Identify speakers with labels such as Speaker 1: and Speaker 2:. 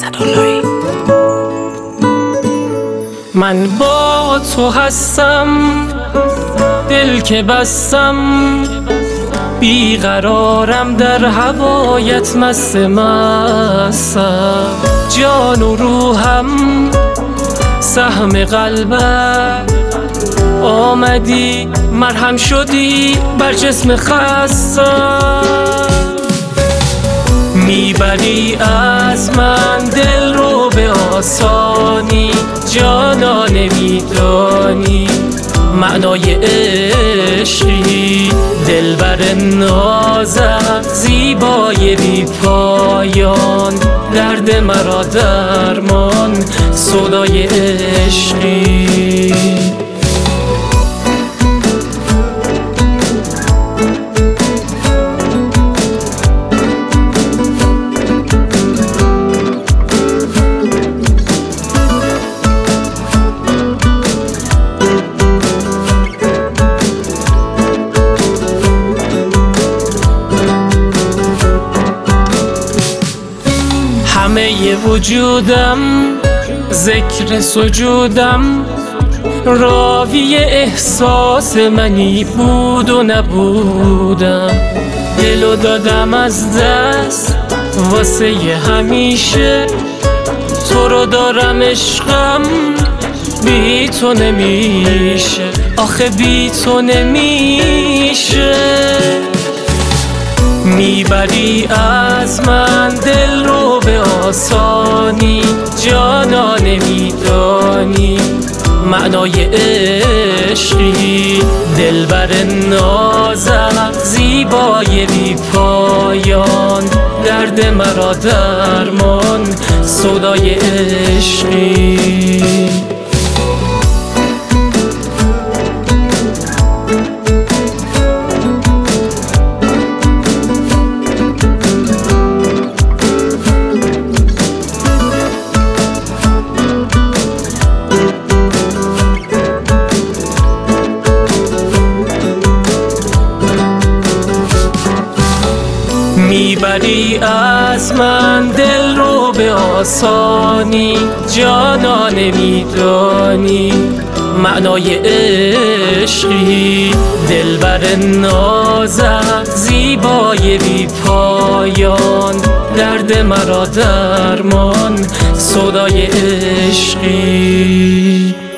Speaker 1: اسداللهی.
Speaker 2: من با تو هستم، دل که بستم، بیقرارم در هوایت مست مستم. جان و روحم سهم قلبت، آمدی مرهم شدی بر جسم خستم. میبری از من دل رو به آسانی، جانا نمیدانی معنای عشقی. دلبر نازم زیبای بی پایان، درد مرا درمان سودای عشقی. همه وجودم ذکر سجودم، راوی احساس منی بود و نبودم. دلو دادم از دست واسه همیشه، تو رو دارم عشقم بی تو نمیشه، آخه بی تو نمیشه. میبری از من دل رو به آسانی، جانا نمیدانی معنای عشقی. دلبر نازم زیبای بی پایان، درد مرا درمان سودای عشقی. میبری از من دل رو به آسانی، جانا نمیدانی معنای عشقی. دلبر نازم زیبای بی پایان، درد مرا درمان سودای عشقی.